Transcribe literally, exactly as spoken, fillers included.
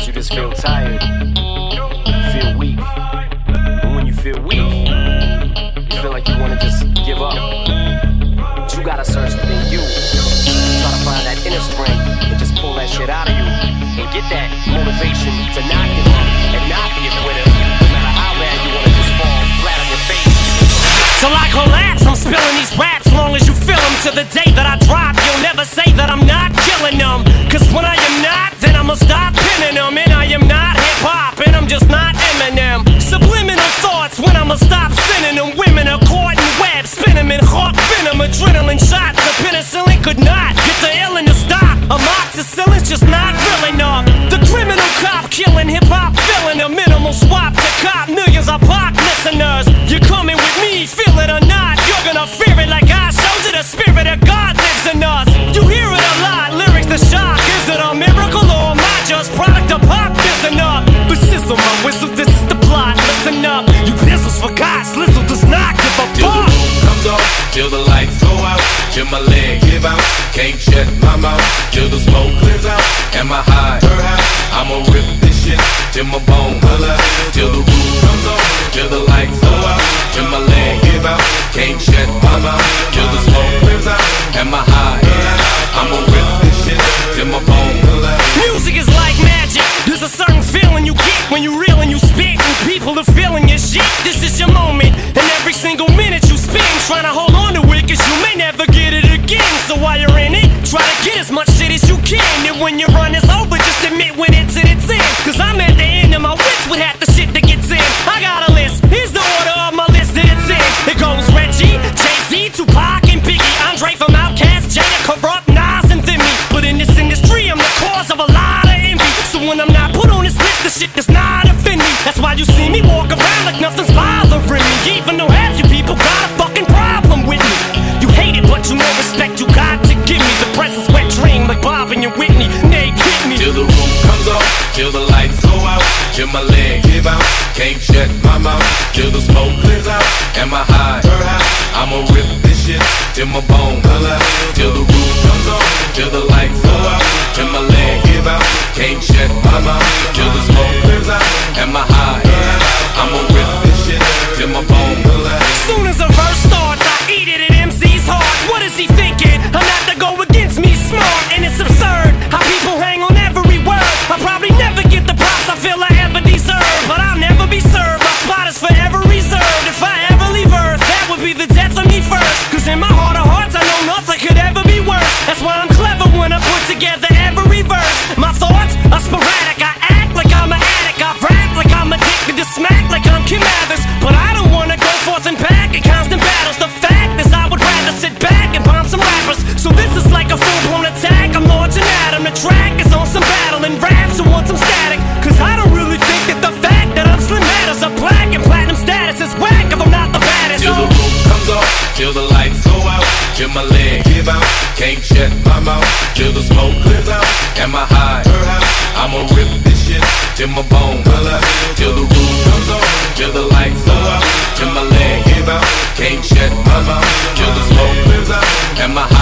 you just feel tired, feel weak. And when you feel weak, you feel like you wanna just give up. But you gotta search within you. Try to find that inner strength and just pull that shit out of you. And get that motivation to not give up and not be a quitter. No matter how bad you wanna just fall flat on your face. Till I collapse, I'm spilling these raps. Long as you feel them to the day that I drop, you'll never say that I'm not killing them. Cause when I am not, then I'ma stop pinning them. And I am not hip-hop, and I'm just not Eminem. Subliminal thoughts when I'ma stop sending them. Women are caught in webs, spin them in hawk venom. Adrenaline shots, the penicillin could not get the illin to stop. Amoxicillin's just not real enough. The criminal cop killing hip-hop, filling a minimal swap to cop millions of pop listeners. You're coming with me, feel it or not, you're gonna fear it like I showed you. The spirit of God lives in us. You hear it a lot, lyrics to shock. Is it a miracle or am I just product of pop? Listen up, but sizzle my whistle, this is the plot. Listen up, you pistols for God, Slizzle does not give a fuck. Till the roof comes off, till the lights go out, till my leg give out, can't shut my mouth, till the smoke clears out, and my high, I'ma rip this shit till my bone holler. Till the roof comes off, till the lights go out, till my leg give out, can't shut my mouth, till the smoke clears out, and my high, I'ma rip this shit till my bone holler. Music is like magic. There's a certain feeling you get when you reel and you spit, and people are feeling your shit. This is your moment, and every single minute you spend trying to hold on to it, cause you may never get it again. So while you're in it, try to get as much shit as you can. And when your run is over, just admit when it's in its end. Cause I'm at the end of my wits with half the shit that gets in. I got a list, here's the order of my list that it's in. It goes Reggie, Jay-Z, Tupac, and Biggie, Andre from Outkast, Jada, Corrupt, Nas, and Thimmy. But in this industry, I'm the cause of a lot of envy. So when I'm not put on this list, the shit does not offend me. That's why you see me walk around like nothing's bothering me. Even though half you people got a fucking problem with me. You hate it, but you know respect you got to give me. The presence wet dream like Bob and your Whitney. They hit me. Till the roof comes off, till the lights go out, till my leg give out, can't shut my mouth, till the smoke clears out, and my high, I'ma rip this shit till my bone holler. Till the roof comes off, till the lights go out, till my leg give out, can't shut my mouth, till the smoke clears out, and my high, I'ma rip this shit till my bone holler. Soon as a verse starts, I eat it at M C's heart. What is he thinking? I'm not to go against me, smart, and it's absurd how people hang on every word. I'll probably never get the props I feel I ever deserve, but I'll never be served. My spot is forever reserved. If I ever leave Earth, that would be the death of me first. Cause in my heart of hearts, I know nothing could ever be worse. That's why I'm clever when I put together every verse. My thoughts are sporadic. I act like I'm an addict. I rap like I'm addicted to smack like I'm Kim Mathers. But I don't wanna go forth and back in constant battles. The fact is I would rather sit back and bomb some rappers. So this is like a full-blown attack. I'm launching at 'em. The track is on some battle and raps who want some static. Cause I don't really think that the fact that I'm Slim matters. A black and platinum status is whack if I'm not the baddest. Till the roof comes off, till the lights go out, till my leg give out, can't shut my mouth, till the smoke clears out, and my high, I'ma rip this shit till my bone holler. Till the roof comes off, till the lights go out, till my leg give out, can't shut my mouth, till the smoke clears out, and my high